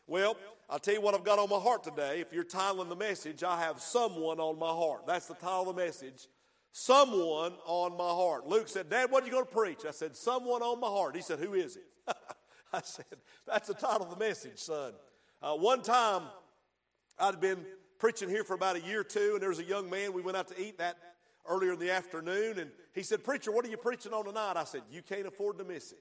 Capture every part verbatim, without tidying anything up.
Well, I'll tell you what I've got on my heart today. If you're titling the message, I have someone on my heart. That's the title of the message. Someone on my heart. Luke said, Dad, what are you going to preach? I said, someone on my heart. He said, who is it? I said, that's the title of the message, son. Uh, one time, I'd been preaching here for about a year or two, and there was a young man. We went out to eat that earlier in the afternoon, and he said, Preacher, what are you preaching on tonight? I said, you can't afford to miss it.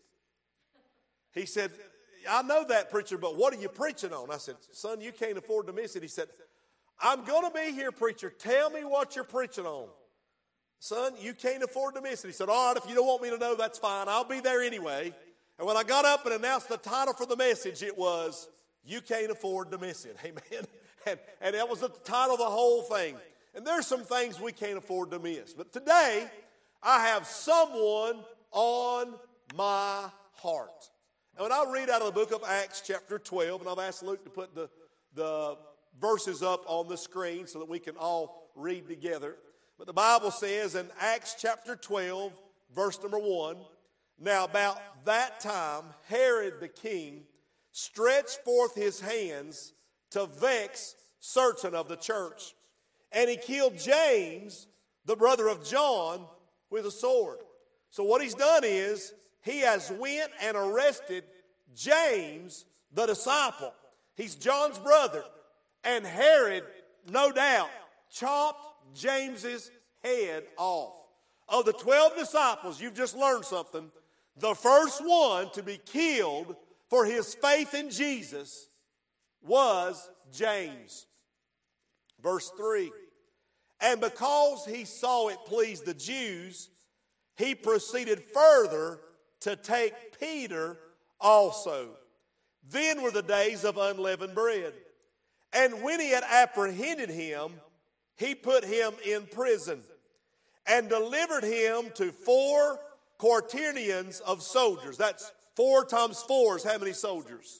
He said, I know that, preacher, but what are you preaching on? I said, son, you can't afford to miss it. He said, I'm going to be here, preacher. Tell me what you're preaching on. Son, you can't afford to miss it. He said, all right, if you don't want me to know, that's fine. I'll be there anyway. And when I got up and announced the title for the message, it was, You Can't Afford to Miss It. Amen. And, and that was the title of the whole thing. And there's some things we can't afford to miss. But today, I have someone on my heart. And when I read out of the book of Acts chapter twelve, and I've asked Luke to put the, the verses up on the screen so that we can all read together. But the Bible says in Acts chapter twelve, verse number one, Now about that time, Herod the king stretched forth his hands to vex certain of the church. And he killed James, the brother of John, with a sword. So what he's done is, he has went and arrested James, the disciple. He's John's brother. And Herod, no doubt, chopped James's head off. Of the twelve disciples, you've just learned something. The first one to be killed for his faith in Jesus was James. Verse three. And because he saw it pleased the Jews, he proceeded further to take Peter also. Then were the days of unleavened bread. And when he had apprehended him, he put him in prison and delivered him to four quaternions of soldiers. That's four times four is how many soldiers?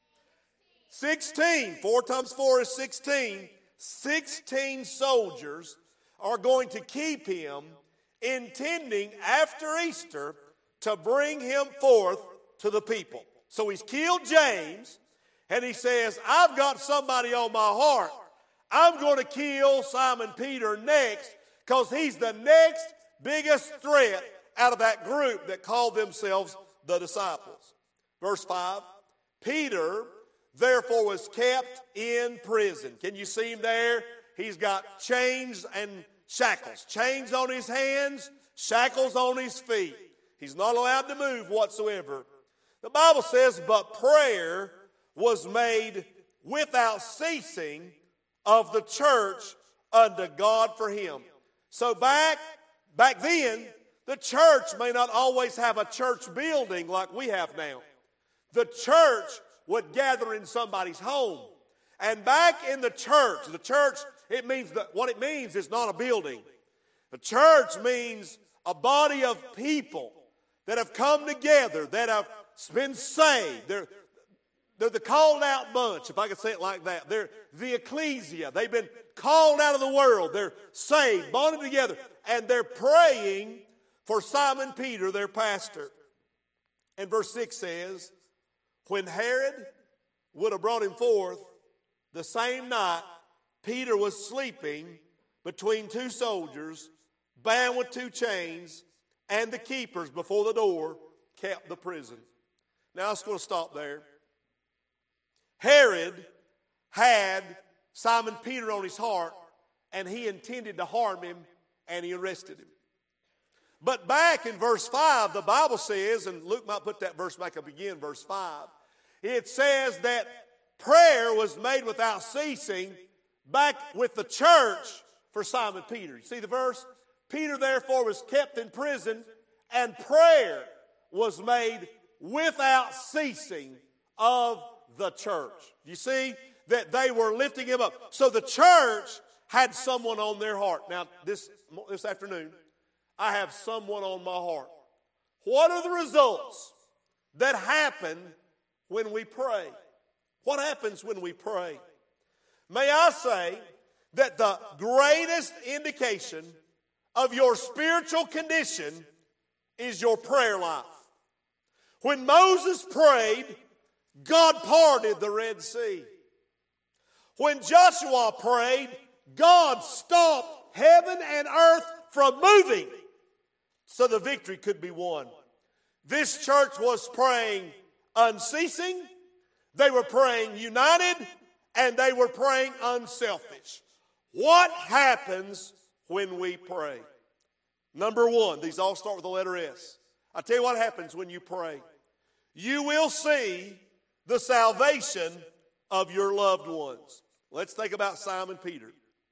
Sixteen. Four times four is sixteen. Sixteen soldiers are going to keep him, intending after Easter to bring him forth to the people. So he's killed James, and he says, I've got somebody on my heart. I'm going to kill Simon Peter next, because he's the next biggest threat out of that group that called themselves the disciples. Verse five, Peter therefore was kept in prison. Can you see him there? He's got chains and shackles. Chains on his hands, shackles on his feet. He's not allowed to move whatsoever. The Bible says, but prayer was made without ceasing of the church unto God for him. So back, back then, the church may not always have a church building like we have now. The church would gather in somebody's home. And back in the church, the church, it means that what it means is not a building. The church means a body of people that have come together, that have been saved. They're, they're the called out bunch, if I could say it like that. They're the ecclesia. They've been called out of the world. They're saved, bonded together, and they're praying for Simon Peter, their pastor. And verse six says, when Herod would have brought him forth, the same night Peter was sleeping between two soldiers, bound with two chains, and the keepers before the door kept the prison. Now, I'm just going to stop there. Herod had Simon Peter on his heart, and he intended to harm him, and he arrested him. But back in verse five, the Bible says, and Luke might put that verse back up again, verse five, it says that prayer was made without ceasing back with the church for Simon Peter. You see the verse? Peter therefore was kept in prison, and prayer was made without ceasing of the church. You see that they were lifting him up. So the church had someone on their heart. Now, this, this afternoon, I have someone on my heart. What are the results that happen when we pray? What happens when we pray? May I say that the greatest indication of your spiritual condition is your prayer life. When Moses prayed, God parted the Red Sea. When Joshua prayed, God stopped heaven and earth from moving so the victory could be won. This church was praying unceasing, they were praying united, and they were praying unselfish. What happens when we pray? Number one, these all start with the letter S. I'll tell you what happens when you pray. You will see the salvation of your loved ones. Let's think about Simon Peter.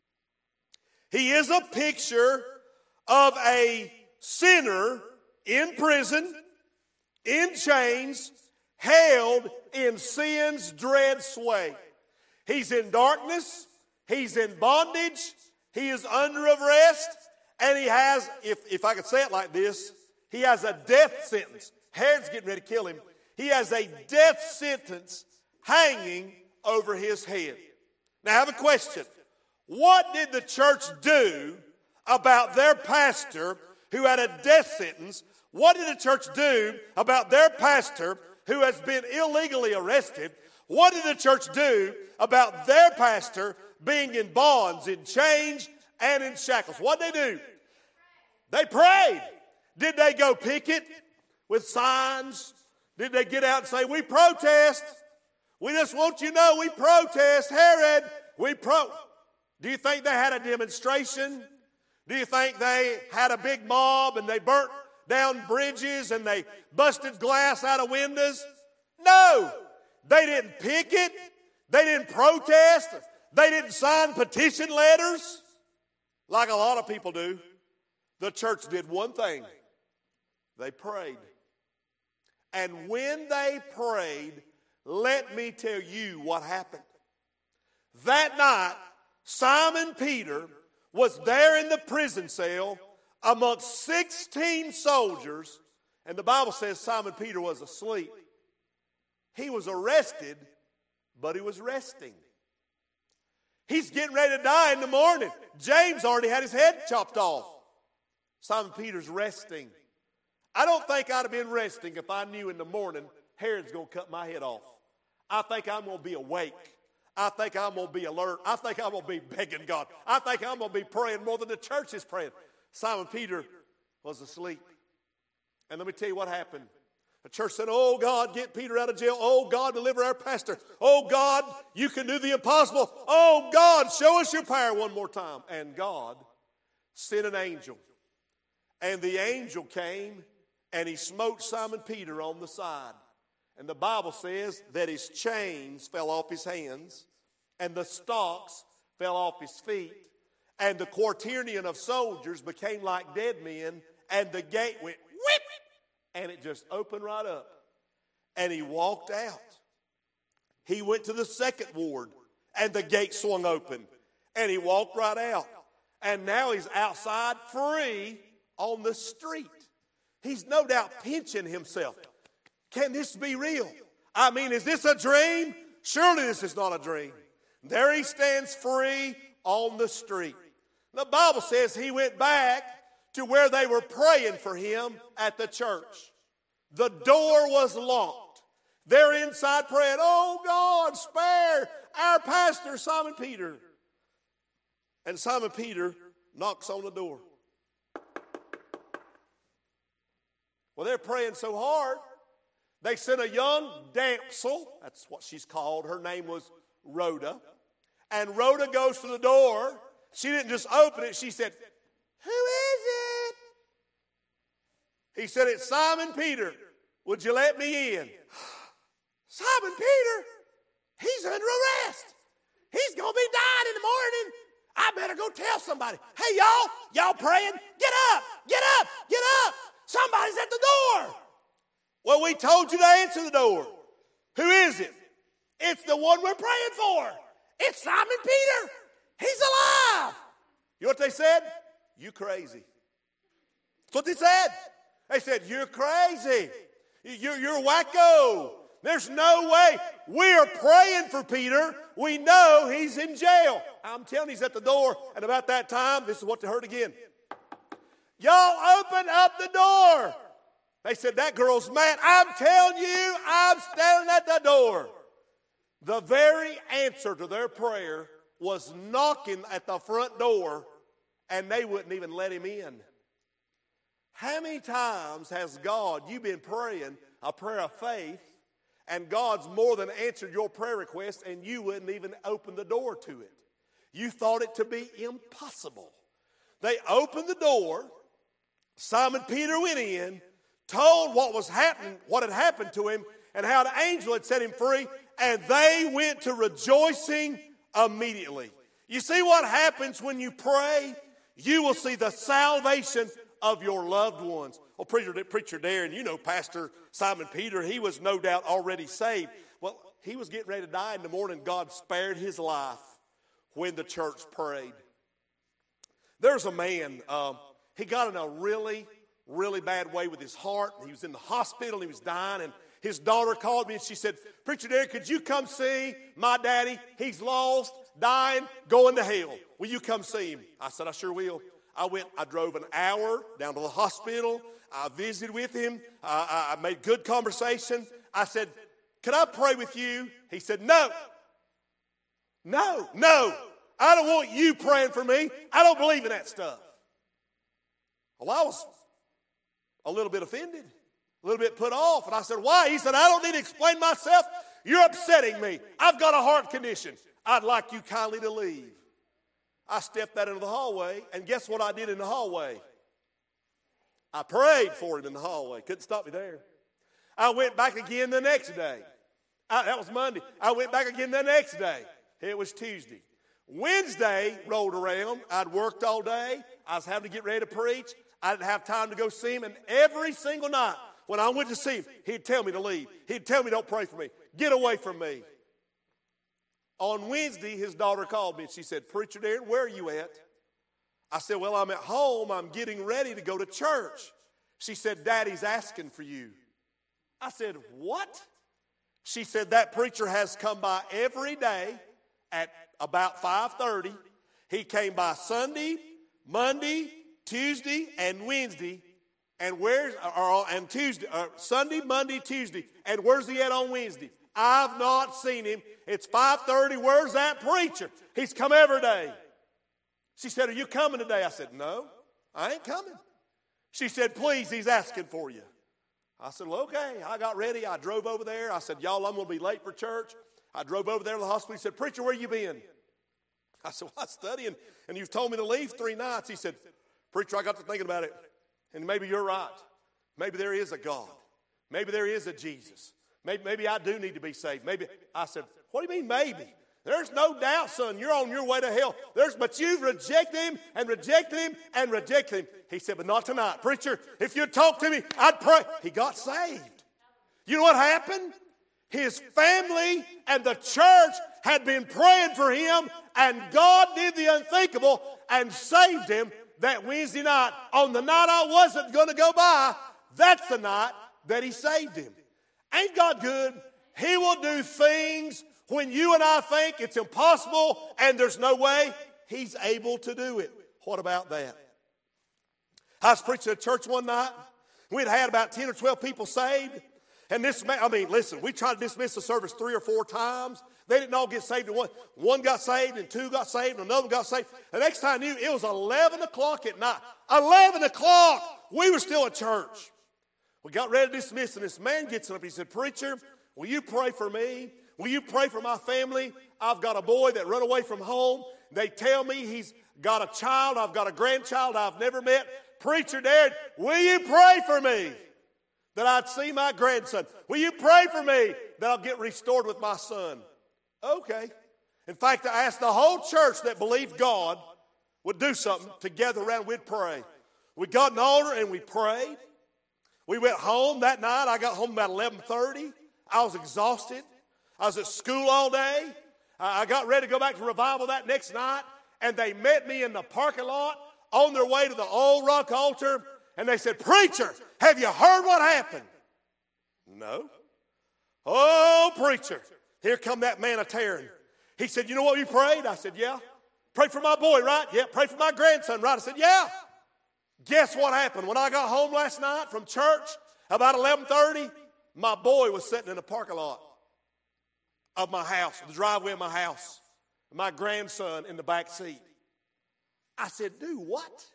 He is a picture of a sinner in prison, in chains, held in sin's dread sway. He's in darkness, he's in bondage, he is under arrest, and he has, if, if I could say it like this, he has a death sentence. Herod's getting ready to kill him. He has a death sentence hanging over his head. Now I have a question. What did the church do about their pastor who had a death sentence? What did the church do about their pastor who has been illegally arrested? What did the church do about their pastor being in bonds, in chains, and in shackles? What did they do? They prayed. Did they go picket with signs? Did they get out and say, we protest? We just want you to know we protest. Herod, we pro... Do you think they had a demonstration? Do you think they had a big mob and they burnt down bridges and they busted glass out of windows? No. They didn't picket. They didn't protest. They didn't sign petition letters like a lot of people do. The church did one thing. They prayed. And when they prayed, let me tell you what happened. That night, Simon Peter was there in the prison cell amongst sixteen soldiers, and the Bible says Simon Peter was asleep. He was arrested, but he was resting. He's getting ready to die in the morning. James already had his head chopped off. Simon Peter's resting. I don't think I'd have been resting if I knew in the morning Herod's going to cut my head off. I think I'm going to be awake. I think I'm going to be alert. I think I'm going to be begging God. I think I'm going to be praying more than the church is praying. Simon Peter was asleep. And let me tell you what happened. The church said, oh, God, get Peter out of jail. Oh, God, deliver our pastor. Oh, God, you can do the impossible. Oh, God, show us your power one more time. And God sent an angel. And the angel came and he smote Simon Peter on the side. And the Bible says that his chains fell off his hands and the stocks fell off his feet. And the quaternion of soldiers became like dead men, and the gate went whip, and it just opened right up. And he walked out. He went to the second ward, and the gate swung open, and he walked right out. And now he's outside free on the street. He's no doubt pinching himself. Can this be real? I mean, is this a dream? Surely this is not a dream. There he stands free on the street. The Bible says he went back to where they were praying for him at the church. The door was locked. They're inside praying, oh God, spare our pastor, Simon Peter. And Simon Peter knocks on the door. Well, they're praying so hard, they sent a young damsel, that's what she's called, her name was Rhoda, and Rhoda goes to the door. She didn't just open it, she said, who is it? He said, it's Simon Peter. Would you let me in? Simon Peter? He's under arrest. He's going to be dying in the morning. I better go tell somebody. Hey, y'all, y'all praying? Get up, get up, get up. Somebody's at the door. Well, we told you to answer the door. Who is it? It's the one we're praying for. It's Simon Peter. He's alive. You know what they said? You crazy. That's what they said. They said, you're crazy. You're, you're wacko. There's no way. We are praying for Peter. We know he's in jail. I'm telling you, he's at the door. And about that time, this is what they heard again. Y'all open up the door. They said, that girl's mad. I'm telling you, I'm standing at the door. The very answer to their prayer was knocking at the front door, and they wouldn't even let him in. How many times has God, you've been praying a prayer of faith, and God's more than answered your prayer request, and you wouldn't even open the door to it? You thought it to be impossible. They opened the door. Simon Peter went in, told what was happening, what had happened to him, and how the angel had set him free, and they went to rejoicing immediately. You see what happens when you pray? You will see the salvation of your loved ones. Oh, Preacher, Preacher Darren, you know Pastor Simon Peter, he was no doubt already saved. Well, he was getting ready to die in the morning. God spared his life when the church prayed. There's a man, um, he got in a really, really bad way with his heart. He was in the hospital, he was dying, and his daughter called me and she said, Preacher Darren, could you come see my daddy? He's lost, dying, going to hell. Will you come see him? I said, I sure will. I went, I drove an hour down to the hospital. I visited with him. I, I made good conversation. I said, can I pray with you? He said, no. No, no. I don't want you praying for me. I don't believe in that stuff. Well, I was a little bit offended, a little bit put off. And I said, why? He said, I don't need to explain myself. You're upsetting me. I've got a heart condition. I'd like you kindly to leave. I stepped out into the hallway, and guess what I did in the hallway? I prayed for him in the hallway. Couldn't stop me there. I went back again the next day. I, that was Monday. I went back again the next day. It was Tuesday. Wednesday rolled around. I'd worked all day. I was having to get ready to preach. I didn't have time to go see him. And every single night when I went to see him, he'd tell me to leave. He'd tell me, don't pray for me. Get away from me. On Wednesday, his daughter called me and she said, Preacher Darren, where are you at? I said, well, I'm at home. I'm getting ready to go to church. She said, Daddy's asking for you. I said, what? She said, that preacher has come by every day at about five thirty. He came by Sunday, Monday, Tuesday, and Wednesday. And where's, or, and Tuesday, or Sunday, Monday, Tuesday. And where's he at on Wednesday? I've not seen him. It's five thirty. Where's that preacher? He's come every day. She said, are you coming today? I said, no, I ain't coming. She said, please, he's asking for you. I said, well, okay. I got ready. I drove over there. I said, y'all, I'm going to be late for church. I drove over there to the hospital. He said, Preacher, where you been? I said, well, I'm studying, and you've told me to leave three nights. He said, Preacher, I got to thinking about it, and maybe you're right. Maybe there is a God. Maybe there is a Jesus. Maybe, maybe I do need to be saved. Maybe. I said, what do you mean maybe? There's no doubt, son. You're on your way to hell. There's, but you've rejected him and rejected him and rejected him. He said, but not tonight. Preacher, if you'd talk to me, I'd pray. He got saved. You know what happened? His family and the church had been praying for him, and God did the unthinkable and saved him that Wednesday night. On the night I wasn't going to go by, that's the night that he saved him. Ain't God good? He will do things when you and I think it's impossible and there's no way. He's able to do it. What about that? I was preaching at church one night. We'd had about ten or twelve people saved. And this man, I mean, listen, we tried to dismiss the service three or four times. They didn't all get saved. One, one got saved and two got saved and another got saved. The next time I knew, it was eleven o'clock at night. eleven o'clock. We were still at church. We got ready to dismiss, and this man gets up. He said, Preacher, will you pray for me? Will you pray for my family? I've got a boy that run away from home. They tell me he's got a child. I've got a grandchild I've never met. Preacher Darren, will you pray for me that I'd see my grandson? Will you pray for me that I'll get restored with my son? Okay. In fact, I asked the whole church that believed God would do something to gather around. We'd pray. We got an altar and we prayed. We went home that night. I got home about eleven thirty. I was exhausted. I was at school all day. I got ready to go back to revival that next night, and they met me in the parking lot on their way to the Old Rock altar, and they said, Preacher, have you heard what happened? No. Oh, preacher, here come that man of Taryn. He said, you know what you prayed? I said, yeah. Pray for my boy, right? Yeah. Pray for my grandson, right? I said, yeah. Guess what happened? When I got home last night from church, About eleven thirty, my boy was sitting in the parking lot of my house, the driveway of my house. My grandson in the back seat. I said, "Do what?"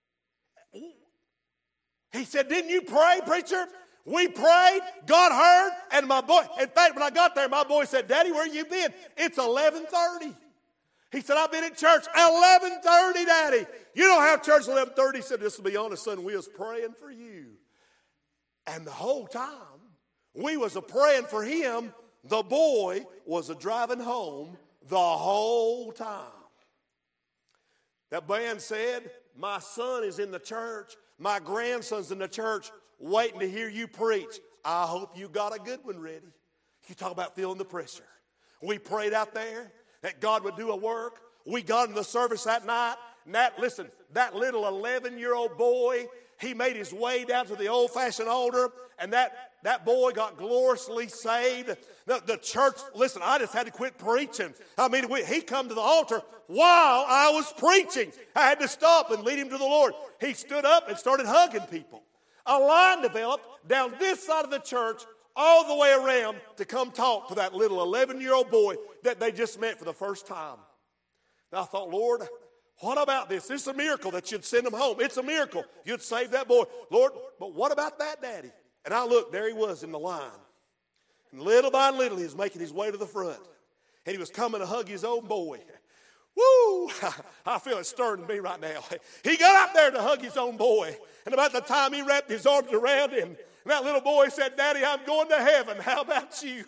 He said, "Didn't you pray, preacher?" We prayed, God heard, and my boy, in fact, when I got there, my boy said, "Daddy, where you been?" It's eleven thirty. He said, "I've been at church." eleven thirty, Daddy. You don't have church at eleven thirty. He said, "Just to be honest, son, we was praying for you." And the whole time, we was a praying for him. The boy was a driving home the whole time. That band said, "My son is in the church. My grandson's in the church waiting to hear you preach. I hope you got a good one ready." You talk about feeling the pressure. We prayed out there that God would do a work. We got in the service that night. And that, listen, that little eleven-year-old boy, he made his way down to the old-fashioned altar, and that, that boy got gloriously saved. The, the church, listen, I just had to quit preaching. I mean, we, he come to the altar while I was preaching. I had to stop and lead him to the Lord. He stood up and started hugging people. A line developed down this side of the church all the way around to come talk to that little eleven-year-old boy that they just met for the first time. And I thought, Lord, what about this? It's a miracle that you'd send him home. It's a miracle you'd save that boy. Lord, but what about that, Daddy? And I looked, there he was in the line. And little by little, he was making his way to the front. And he was coming to hug his own boy. Woo! I feel it stirring me right now. He got up there to hug his own boy. And about the time he wrapped his arms around him, and that little boy said, "Daddy, I'm going to heaven. How about you?"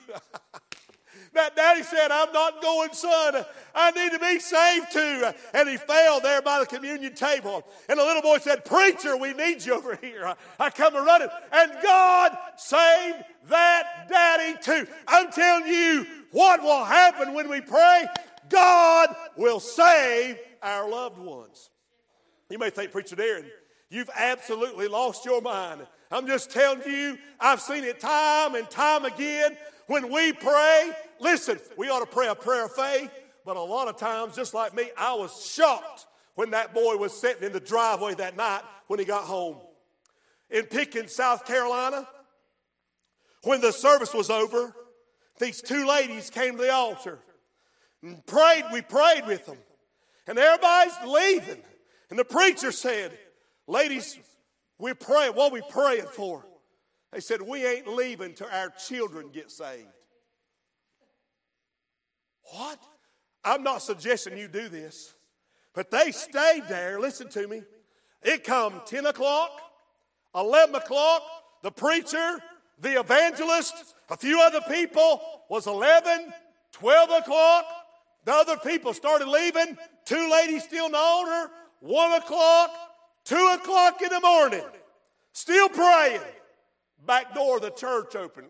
That daddy said, "I'm not going, son. I need to be saved too." And he fell there by the communion table. And the little boy said, "Preacher, we need you over here." I, I come running. And God saved that daddy too. I'm telling you what will happen when we pray. God will save our loved ones. You may think, "Preacher Darren, you've absolutely lost your mind." I'm just telling you, I've seen it time and time again. When we pray, listen, we ought to pray a prayer of faith, but a lot of times, just like me, I was shocked when that boy was sitting in the driveway that night when he got home. In Pickens, South Carolina, when the service was over, these two ladies came to the altar and prayed. We prayed with them. And everybody's leaving. And the preacher said, "Ladies, we're praying. What are we praying for?" They said, "We ain't leaving till our children get saved." What? I'm not suggesting you do this. But they stayed there. Listen to me. It come ten o'clock, eleven o'clock. The preacher, the evangelist, a few other people was eleven, twelve o'clock. The other people started leaving. Two ladies still in the altar. one o'clock, two o'clock in the morning. Still praying. Back door of the church open.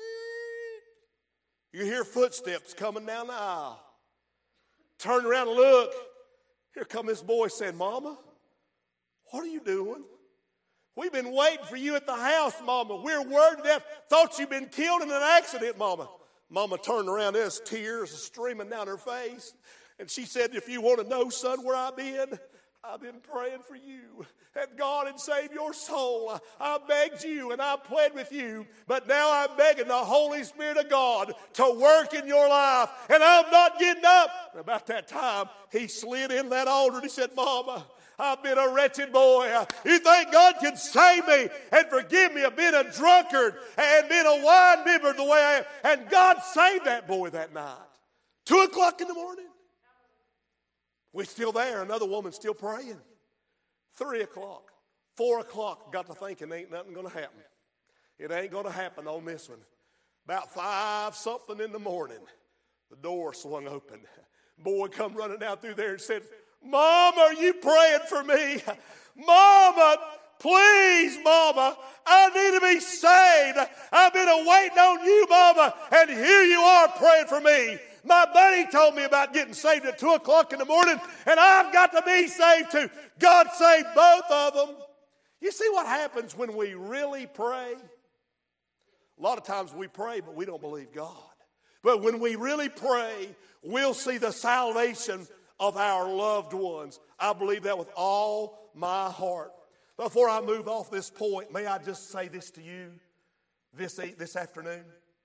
You hear footsteps coming down the aisle. Turn around and look. Here come this boy saying, "Mama, what are you doing? We've been waiting for you at the house, Mama. We're worried to death. Thought you'd been killed in an accident, Mama." Mama turned around. There's tears streaming down her face. And she said, "If you want to know, son, where I've been, I've been praying for you. That God would save your soul. I begged you and I pled with you. But now I'm begging the Holy Spirit of God to work in your life. And I'm not getting up." And about that time, he slid in that altar and he said, "Mama, I've been a wretched boy. You think God can save me and forgive me of being a drunkard and being a wine bibber the way I am?" And God saved that boy that night. Two o'clock in the morning. We're still there. Another woman still praying. Three o'clock. Four o'clock. Got to thinking ain't nothing going to happen. It ain't going to happen on this one. About five something in the morning, the door swung open. Boy come running out through there and said, "Mom, are you praying for me? Mama, please, Mama, I need to be saved. I've been waiting on you, Mama, and here you are praying for me. My buddy told me about getting saved at two o'clock in the morning, and I've got to be saved too." God saved both of them. You see what happens when we really pray? A lot of times we pray, but we don't believe God. But when we really pray, we'll see the salvation of our loved ones. I believe that with all my heart. Before I move off this point, may I just say this to you this, this afternoon?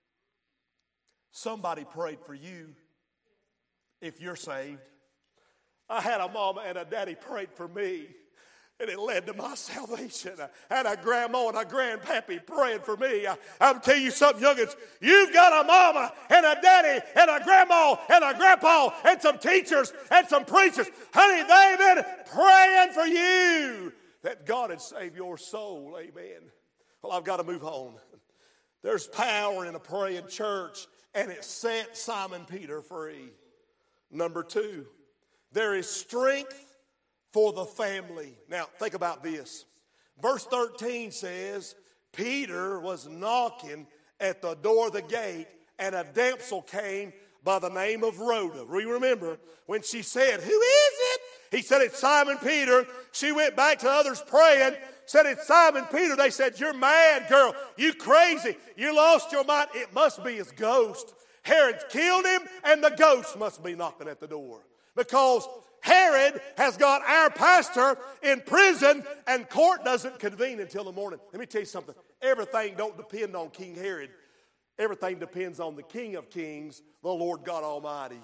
Somebody prayed for you if you're saved. I had a mama and a daddy prayed for me, and it led to my salvation. I had a grandma and a grandpappy praying for me. I, I'm telling you something, youngins. You've got a mama and a daddy and a grandma and a grandpa and some teachers and some preachers. Honey, they've been praying for you that God would save your soul. Amen. Well, I've got to move on. There's power in a praying church, and it set Simon Peter free. Number two, there is strength for the family. Now, think about this. Verse thirteen says, Peter was knocking at the door of the gate, and a damsel came by the name of Rhoda. We remember when she said, who is it? He said, it's Simon Peter. She went back to others praying, said, it's Simon Peter. They said, you're mad, girl. You crazy. You lost your mind. It must be his ghost. Herod killed him, and the ghost must be knocking at the door. Because Herod has got our pastor in prison, and court doesn't convene until the morning. Let me tell you something. Everything don't depend on King Herod. Everything depends on the King of Kings, the Lord God Almighty.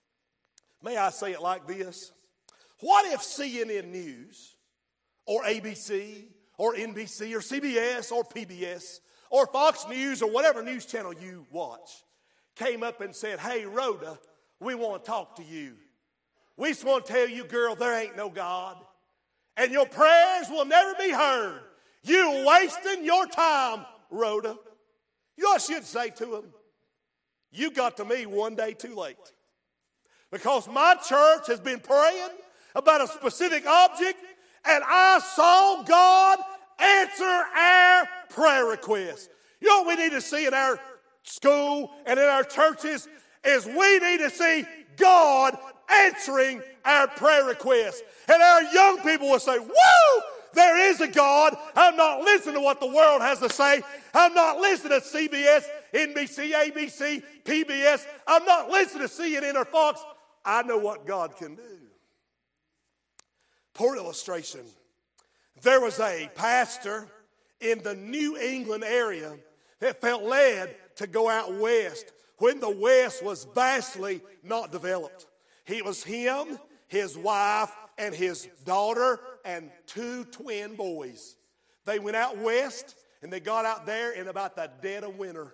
May I say it like this? What if C N N News or A B C or N B C or C B S or P B S or Fox News or whatever news channel you watch came up and said, hey, Rhoda, we want to talk to you. We just want to tell you, girl, there ain't no God. And your prayers will never be heard. You're wasting your time, Rhoda. You know what I should say to him? You got to me one day too late. Because my church has been praying about a specific object, and I saw God answer our prayer request. You know what we need to see in our school and in our churches is we need to see God answering our prayer requests. And our young people will say, woo, there is a God. I'm not listening to what the world has to say. I'm not listening to C B S, N B C, A B C, P B S. I'm not listening to C N N or Fox. I know what God can do. Poor illustration. There was a pastor in the New England area that felt led to go out west when the West was vastly not developed. It was him, his wife, and his daughter, and two twin boys. They went out west, and they got out there in about the dead of winter.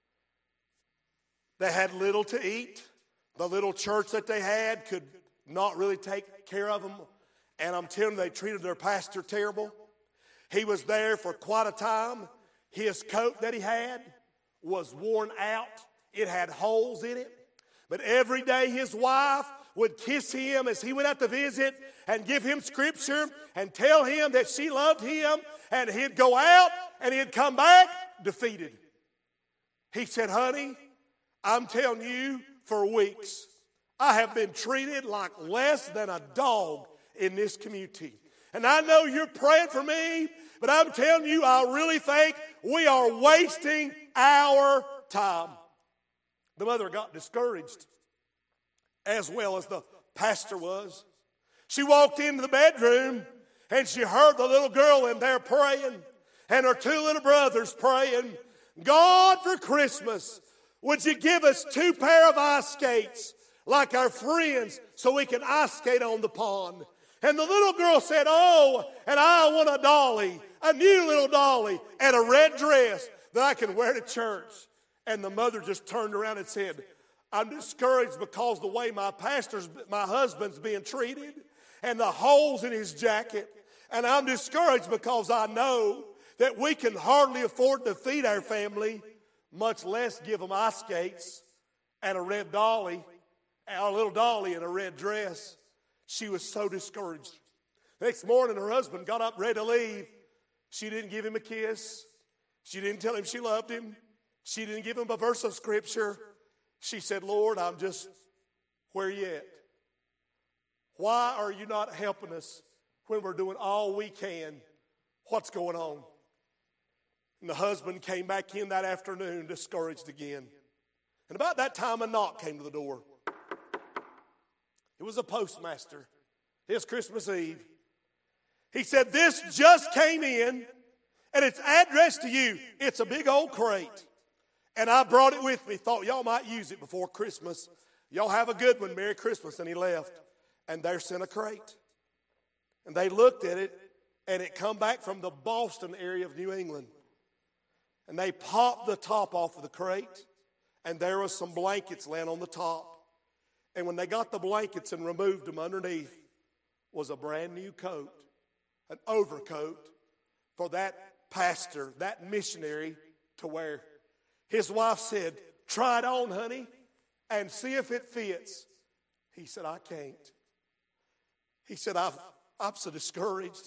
They had little to eat. The little church that they had could not really take care of them. And I'm telling you, they treated their pastor terrible. He was there for quite a time. His coat that he had was worn out. It had holes in it. But every day his wife would kiss him as he went out to visit and give him scripture and tell him that she loved him. And he'd go out and he'd come back defeated. He said, honey, I'm telling you, for weeks, I have been treated like less than a dog in this community. And I know you're praying for me, but I'm telling you, I really think we are wasting our time. The mother got discouraged, as well as the pastor was. She walked into the bedroom, and she heard the little girl in there praying, and her two little brothers praying, God, for Christmas, would you give us two pair of ice skates like our friends so we can ice skate on the pond? And the little girl said, oh, and I want a dolly, a new little dolly, and a red dress that I can wear to church. And the mother just turned around and said, I'm discouraged because the way my pastor's, my husband's being treated and the holes in his jacket. And I'm discouraged because I know that we can hardly afford to feed our family, much less give them ice skates and a red dolly, a little dolly and a red dress. She was so discouraged. Next morning, her husband got up ready to leave. She didn't give him a kiss. She didn't tell him she loved him. She didn't give him a verse of scripture. She said, Lord, I'm just, where you at? Why are you not helping us when we're doing all we can? What's going on? And the husband came back in that afternoon discouraged again. And about that time, a knock came to the door. It was a postmaster. It was Christmas Eve. He said, this just came in, and it's addressed to you. It's a big old crate. And I brought it with me. Thought y'all might use it before Christmas. Y'all have a good one. Merry Christmas. And he left. And there sent a crate. And they looked at it, and it come back from the Boston area of New England. And they popped the top off of the crate, and there was some blankets laying on the top. And when they got the blankets and removed them, underneath was a brand new coat, an overcoat for that pastor, that missionary to wear. His wife said, try it on, honey, and see if it fits. He said, I can't. He said, I've, I'm so discouraged.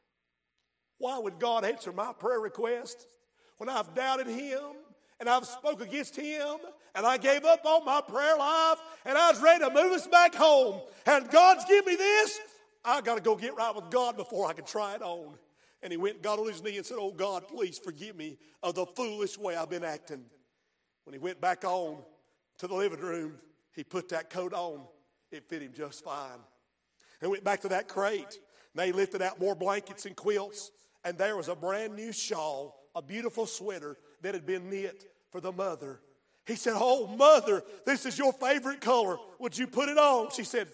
Why would God answer my prayer request when I've doubted him and I've spoke against him and I gave up on my prayer life and I was ready to move us back home and God's give me this? I got to go get right with God before I can try it on. And he went and got on his knee and said, oh God, please forgive me of the foolish way I've been acting. When he went back on to the living room, he put that coat on. It fit him just fine. And went back to that crate. And they lifted out more blankets and quilts. And there was a brand new shawl, a beautiful sweater that had been knit for the mother. He said, oh, mother, this is your favorite color. Would you put it on? She said,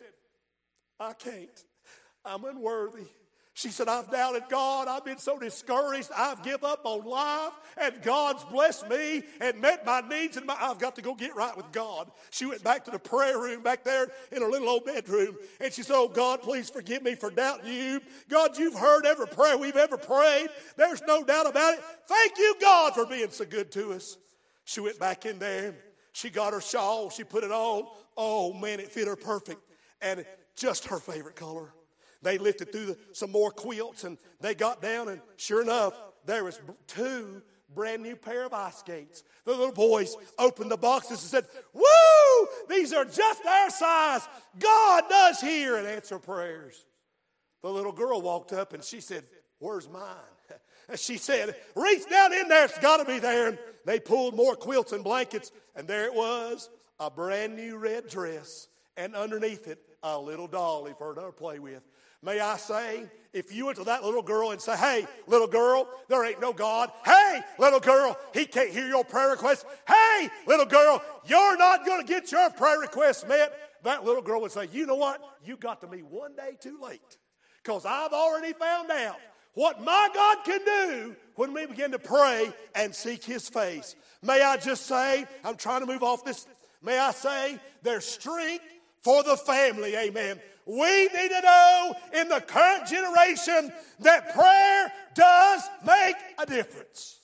I can't. I'm unworthy. She said, I've doubted God. I've been so discouraged. I've given up on life. And God's blessed me and met my needs. And my, I've got to go get right with God. She went back to the prayer room back there in her little old bedroom. And she said, oh, God, please forgive me for doubting you. God, you've heard every prayer we've ever prayed. There's no doubt about it. Thank you, God, for being so good to us. She went back in there. She got her shawl. She put it on. Oh, man, it fit her perfect. And just her favorite color. They lifted through the, some more quilts, and they got down, and sure enough, there was two brand new pair of ice skates. The little boys opened the boxes and said, woo, these are just our size. God does hear and answer prayers. The little girl walked up, and she said, where's mine? And she said, reach down in there, it's got to be there. And they pulled more quilts and blankets, and there it was, a brand new red dress, and underneath it, a little dolly for her to play with. May I say, if you went to that little girl and say, hey, little girl, there ain't no God. Hey, little girl, he can't hear your prayer request. Hey, little girl, you're not going to get your prayer request met. That little girl would say, you know what? You got to me one day too late. Because I've already found out what my God can do when we begin to pray and seek his face. May I just say, I'm trying to move off this. May I say, there's strength for the family. Amen. We need to know in the current generation that prayer does make a difference.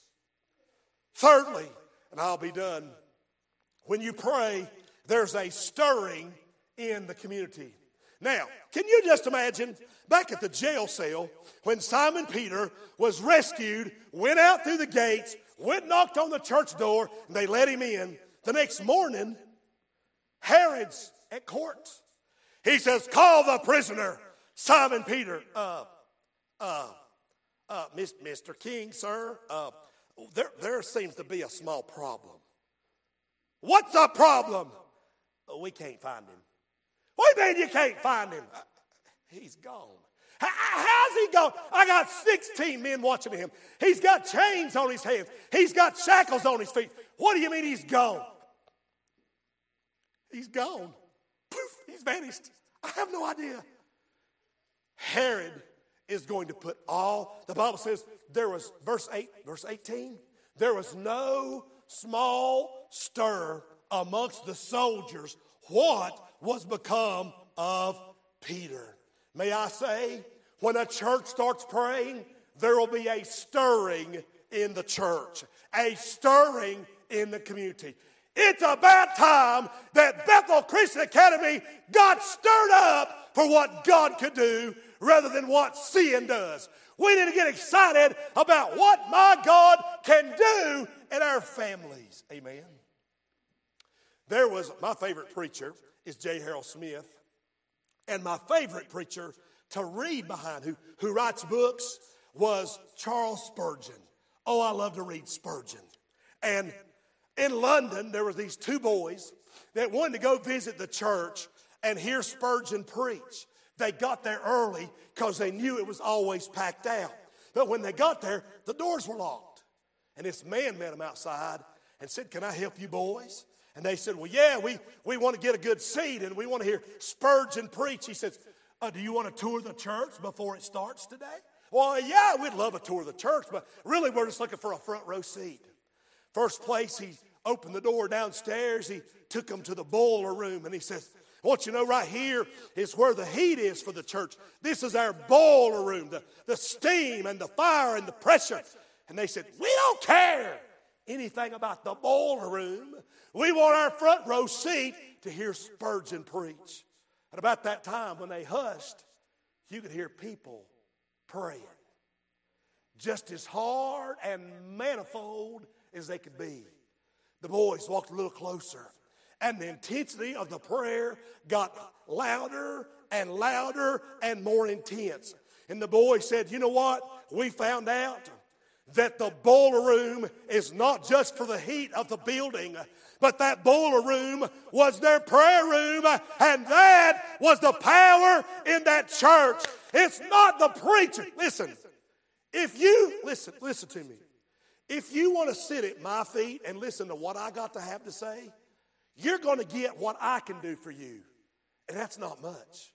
Thirdly, and I'll be done, when you pray, there's a stirring in the community. Now, can you just imagine back at the jail cell when Simon Peter was rescued, went out through the gates, went knocked on the church door, and they let him in. The next morning, Herod's at court. He says, call the prisoner, Simon Peter. Uh, uh, uh, Mister King, sir, uh, there, there seems to be a small problem. What's the problem? Oh, we can't find him. What do you mean you can't find him? Uh, he's gone. How, how's he gone? I got sixteen men watching him. He's got chains on his hands. He's got shackles on his feet. What do you mean he's gone? He's gone. Poof, he's vanished. I have no idea. Herod is going to put all, the Bible says there was, verse eight, verse eighteen, there was no small stir amongst the soldiers. What was become of Peter? May I say, when a church starts praying, there will be a stirring in the church, a stirring in the community. It's about time that Bethel Christian Academy got stirred up for what God could do rather than what sin does. We need to get excited about what my God can do in our families. Amen. There was, my favorite preacher is J. Harold Smith. And my favorite preacher to read behind, who, who writes books, was Charles Spurgeon. Oh, I love to read Spurgeon. And in London, there were these two boys that wanted to go visit the church and hear Spurgeon preach. They got there early because they knew it was always packed out. But when they got there, the doors were locked. And this man met them outside and said, "Can I help you boys?" And they said, "Well, yeah, we, we want to get a good seat and we want to hear Spurgeon preach." He says, uh, "Do you want to tour the church before it starts today?" "Well, yeah, we'd love a tour of the church, but really we're just looking for a front row seat." First place, he opened the door downstairs. He took them to the boiler room and he says, "I want you to know right here is where the heat is for the church. This is our boiler room, the, the steam and the fire and the pressure." And they said, "We don't care anything about the boiler room. We want our front row seat to hear Spurgeon preach." And about that time when they hushed, you could hear people praying. Just as hard and manifold as they could be. The boys walked a little closer, and the intensity of the prayer got louder and louder and more intense. And the boy said, "You know what? We found out that the boiler room is not just for the heat of the building, but that boiler room was their prayer room, and that was the power in that church. It's not the preacher." Listen, if you, listen, listen to me. If you want to sit at my feet and listen to what I got to have to say, you're going to get what I can do for you. And that's not much.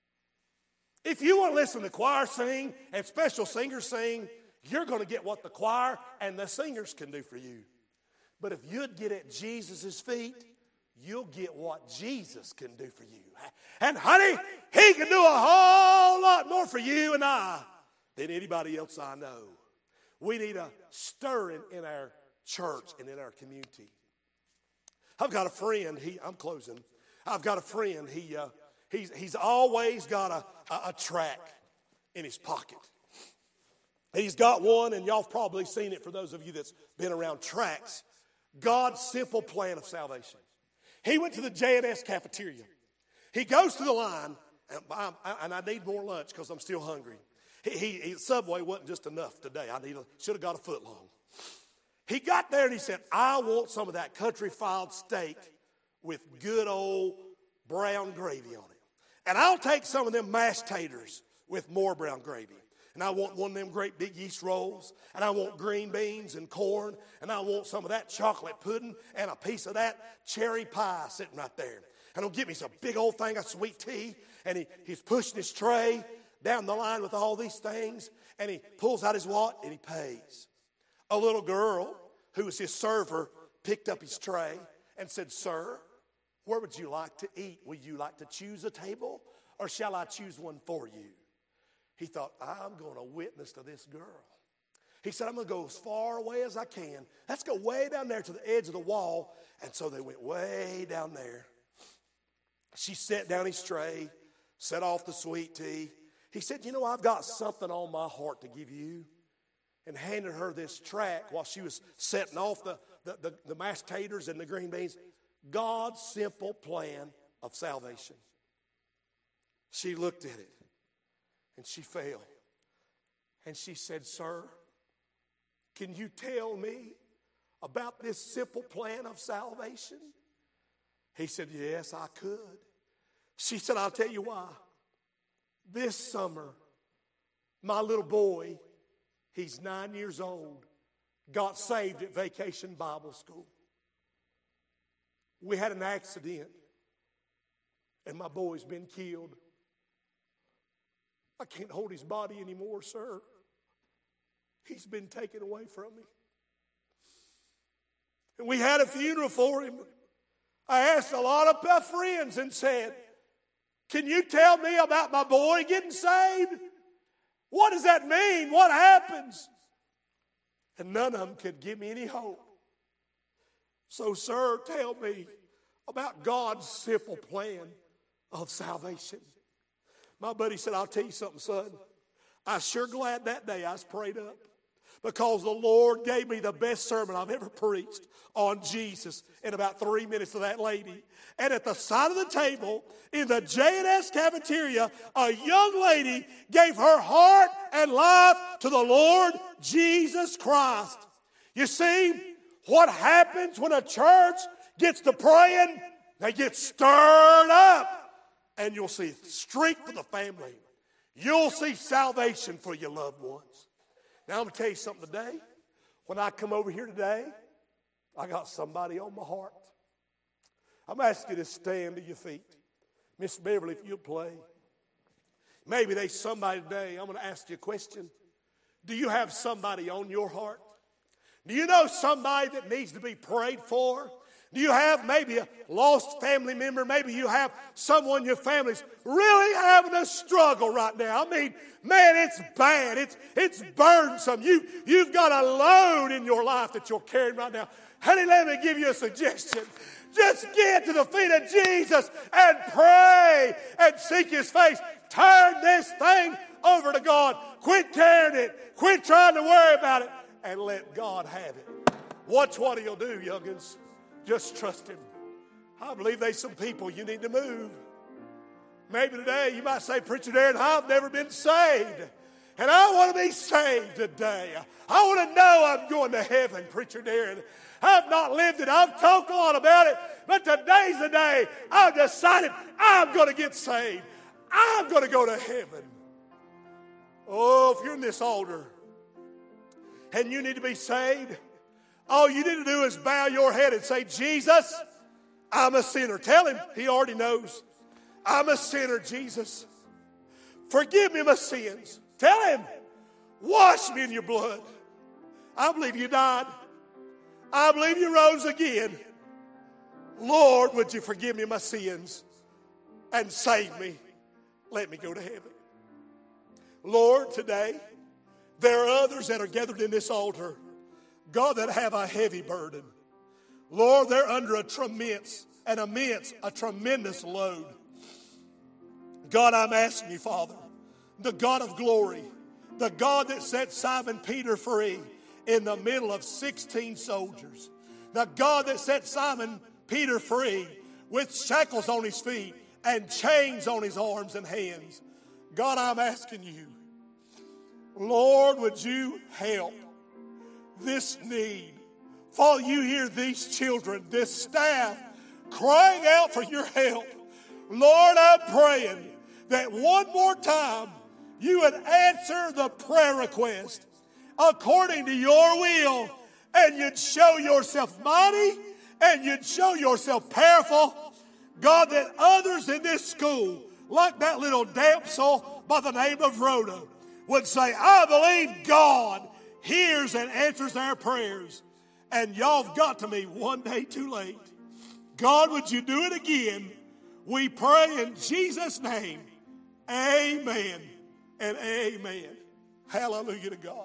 If you want to listen to the choir sing and special singers sing, you're going to get what the choir and the singers can do for you. But if you'd get at Jesus' feet, you'll get what Jesus can do for you. And honey, he can do a whole lot more for you and I than anybody else I know. We need a stirring in our church and in our community. I've got a friend, he, I'm closing. I've got a friend, he, uh, he's, he's always got a, a, a track in his pocket. He's got one, and y'all have probably seen it for those of you that's been around tracks. God's simple plan of salvation. He went to the J and S cafeteria. He goes to the line, and I, and I need more lunch because I'm still hungry. He, he, he, Subway wasn't just enough today. I need a, should have got a foot long. He got there and he said, "I want some of that country-filed steak with good old brown gravy on it. And I'll take some of them mashed taters with more brown gravy. And I want one of them great big yeast rolls. And I want green beans and corn. And I want some of that chocolate pudding and a piece of that cherry pie sitting right there. And he'll get me some big old thing of sweet tea." And he, he's pushing his tray down the line with all these things. And he pulls out his wallet and he pays. A little girl who was his server picked up his tray and said, "Sir, where would you like to eat? Would you like to choose a table, or shall I choose one for you?" He thought, "I'm going to witness to this girl." He said, "I'm going to go as far away as I can. Let's go way down there to the edge of the wall." And so they went way down there. She set down his tray, set off the sweet tea. He said, "You know, I've got something on my heart to give you." And handed her this tract while she was setting off the, the, the, the mashed taters and the green beans. God's simple plan of salvation. She looked at it and she fell. And she said, "Sir, can you tell me about this simple plan of salvation?" He said, "Yes, I could." She said, "I'll tell you why. This summer, my little boy, he's nine years old, got saved at Vacation Bible School. We had an accident, and my boy's been killed. I can't hold his body anymore, sir. He's been taken away from me. And we had a funeral for him. I asked a lot of my friends and said, can you tell me about my boy getting saved? What does that mean? What happens? And none of them could give me any hope. So, sir, tell me about God's simple plan of salvation. My buddy said, I'll tell you something, son. I was sure glad that day I was prayed up, because the Lord gave me the best sermon I've ever preached on Jesus in about three minutes to that lady. And at the side of the table in the J and S cafeteria, a young lady gave her heart and life to the Lord Jesus Christ. You see, what happens when a church gets to praying? They get stirred up. And you'll see strength for the family. You'll see salvation for your loved ones. Now I'm going to tell you something today. When I come over here today, I got somebody on my heart. I'm asking you to stand to your feet. Miss Beverly, if you'll play. Maybe there's somebody today. I'm going to ask you a question. Do you have somebody on your heart? Do you know somebody that needs to be prayed for? Do you have maybe a lost family member? Maybe you have someone in your family's really having a struggle right now. I mean, man, it's bad. It's it's burdensome. You, you've got a load in your life that you're carrying right now. Honey, let me give you a suggestion. Just get to the feet of Jesus and pray and seek His face. Turn this thing over to God. Quit carrying it. Quit trying to worry about it. And let God have it. Watch what He'll do, youngins. Just trust Him. I believe there's some people you need to move. Maybe today you might say, Preacher Darren, I've never been saved. And I want to be saved today. I want to know I'm going to heaven, Preacher Darren. I've not lived it. I've talked a lot about it. But today's the day I've decided I'm going to get saved. I'm going to go to heaven. Oh, if you're in this altar and you need to be saved, all you need to do is bow your head and say, Jesus, I'm a sinner. Tell Him. He already knows. I'm a sinner, Jesus. Forgive me my sins. Tell Him. Wash me in your blood. I believe you died. I believe you rose again. Lord, would you forgive me my sins and save me? Let me go to heaven. Lord, today, there are others that are gathered in this altar, God, that have a heavy burden. Lord, they're under a tremendous, an immense, a tremendous load. God, I'm asking you, Father, the God of glory, the God that set Simon Peter free in the middle of sixteen soldiers, the God that set Simon Peter free with shackles on his feet and chains on his arms and hands. God, I'm asking you, Lord, would you help this need? Father, you hear these children, this staff, crying out for your help. Lord, I'm praying that one more time you would answer the prayer request according to your will, and you'd show yourself mighty, and you'd show yourself powerful. God, that others in this school, like that little damsel by the name of Rhoda, would say, I believe God hears and answers their prayers. And y'all have got to me one day too late. God, would you do it again? We pray in Jesus' name. Amen and amen. Hallelujah to God.